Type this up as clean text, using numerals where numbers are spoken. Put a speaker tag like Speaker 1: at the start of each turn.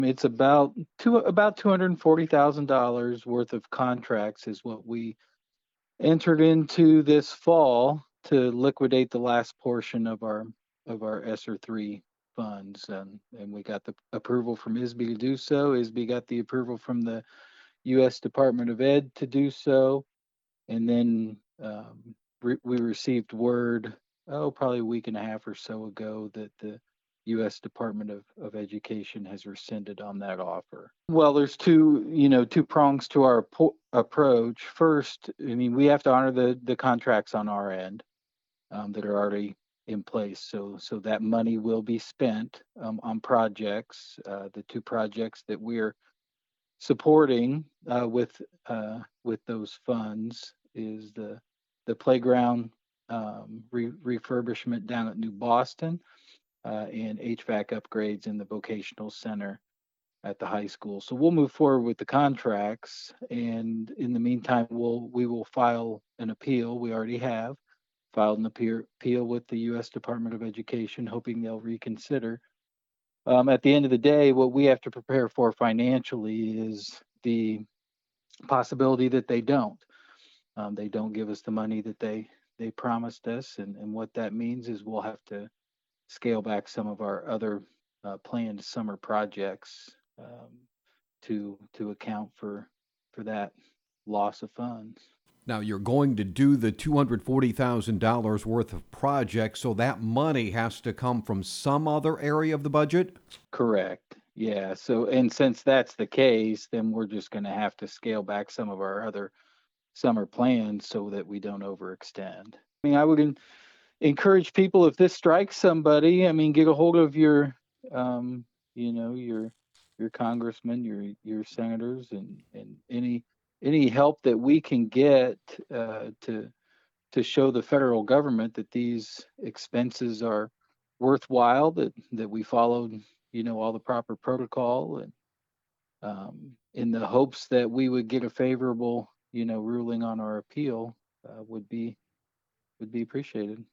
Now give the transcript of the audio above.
Speaker 1: It's about $240,000 worth of contracts is what we entered into this fall to liquidate the last portion of our ESSER three funds, and we got the approval from ISB to do so. ISB got the approval from the U.S. Department of Ed to do so, and then we received word, probably a week and a half or so ago, that the U.S. Department of Education has rescinded on that offer. Well, there's two prongs to our approach. First, I mean, we have to honor the contracts on our end that are already in place. So that money will be spent on projects. The two projects that we're supporting with those funds is the playground refurbishment down at New Boston and HVAC upgrades in the vocational center at the high school. So we'll move forward with the contracts, and in the meantime, we will file an appeal. We already have filed an appeal with the U.S. Department of Education, hoping they'll reconsider. At the end of the day, what we have to prepare for financially is the possibility that they don't. They don't give us the money that they promised us, and what that means is we'll have to scale back some of our other planned summer projects to account for that loss of funds.
Speaker 2: Now, you're going to do the $240,000 worth of projects, so that money has to come from some other area of the budget?
Speaker 1: Correct. Yeah. So, and since that's the case, then we're just going to have to scale back some of our other summer plans so that we don't overextend. I mean, I would encourage people, if this strikes somebody, I mean, get a hold of um, your congressmen, your senators, and any help that we can get to show the federal government that these expenses are worthwhile, that we followed, all the proper protocol, and in the hopes that we would get a favorable, ruling on our appeal, would be appreciated.